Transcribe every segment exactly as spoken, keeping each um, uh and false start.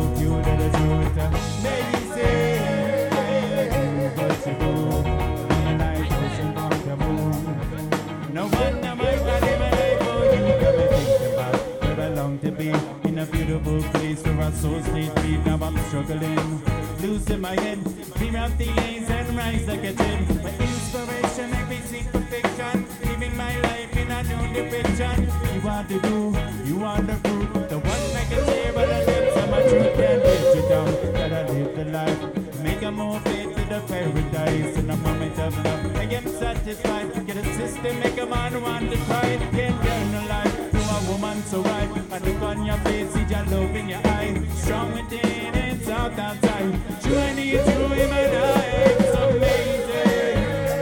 cute and the truth. Ladies say, what you do? I'm like ocean on the moon. No wonder my body, my life, oh, you got me think about where I long to be. In a beautiful place where our souls need be. Now I'm struggling, losing my head. Dream out the lanes and rise like a gin. My inspiration make me seek perfection. Living my life in a new direction. You want to do, you want the fruit. The one that can say but I live so much truth can't let you down. Gotta live the life, make a move into the paradise. In a moment of love, I am satisfied. Get a system, make a man want to try. Can't get no life to a woman so right. I look on your face, see your love in your eye. Strong within and soft outside. True, I need you in my life. It's amazing.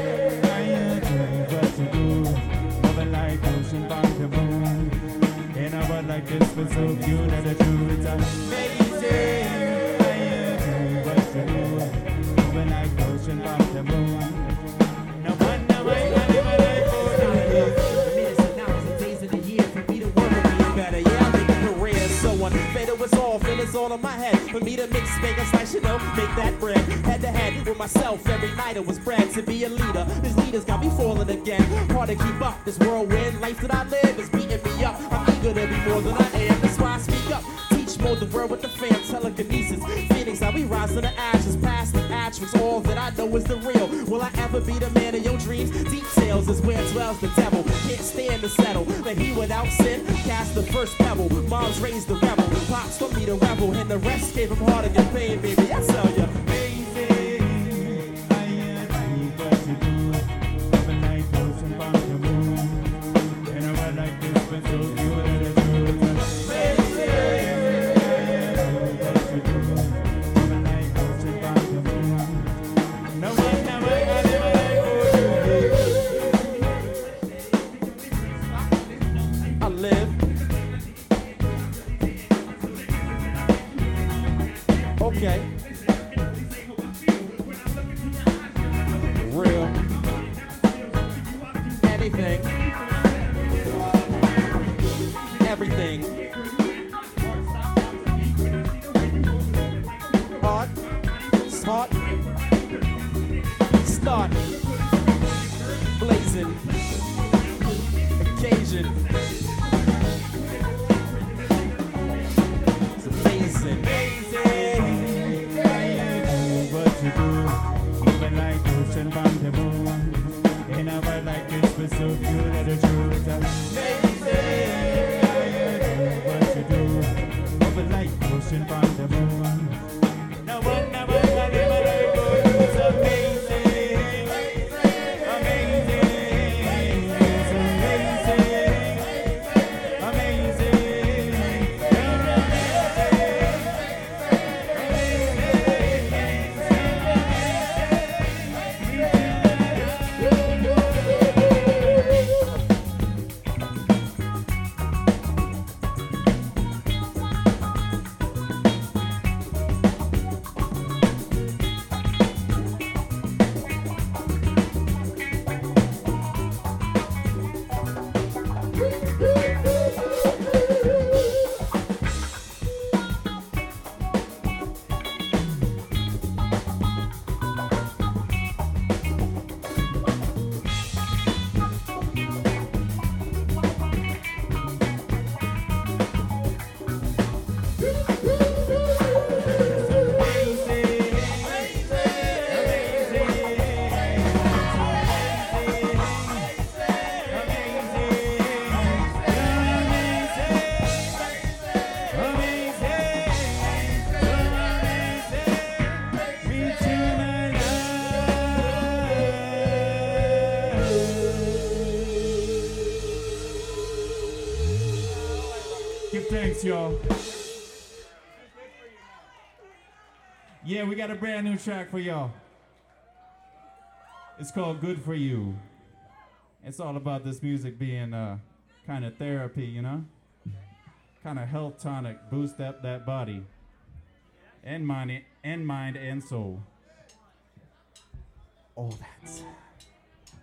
I do what you do. Moving like ocean back the moon. In a world like this, we're so cute and the truth. It's amazing. I do what you do. Moving like ocean back the moon. No wonder why I live my life for you. Minutes and hours and days in the year for me to work with me better. Yeah, I make a career. So unfair was all, feel it's all in my head. For me to mix, make a slice, you know, make that bread. Head to head with myself, every night it was bred to be a leader. These leaders got me falling again. Hard to keep up, this whirlwind life that I live is beating me up. I'm eager to be more than I am, that's why I speak up. Teach more the world with the fam, telekinesis. Phoenix, how we rise to the ashes, past the asterisks. All that I know is the real. Will I ever be the man of your dreams? Details is where dwells the devil. Can't stand to settle, that he without sin cast the first pebble. Moms raised the rebel, pops told me to rebel, and the rest gave him harder to get paid, baby. I tell ya. Amazing. I am what you do. Moving like ocean back the moon. In a world like this, we're so cute and the truth. Amazing. I am what you do. Moving like ocean back the moon. No one never got it, but I I live. Okay. Real. Anything. Everything. Hot. Smart. Start. Blazing. Occasion. It's amazing. amazing. I am what you do. Moving like ocean back the moon. In a world like this, we're so cute and the truth. Amazing. I am what you do. Moving like ocean back the moon. No one never got it, but I go. It's amazing. Amazing. It's amazing. Amazing. You're Thanks, y'all. Yeah, we got a brand new track for y'all. It's called Good For You. It's all about this music being uh, kind of therapy, you know? Kind of health tonic, boost up that body. And mind, and mind and soul. All that.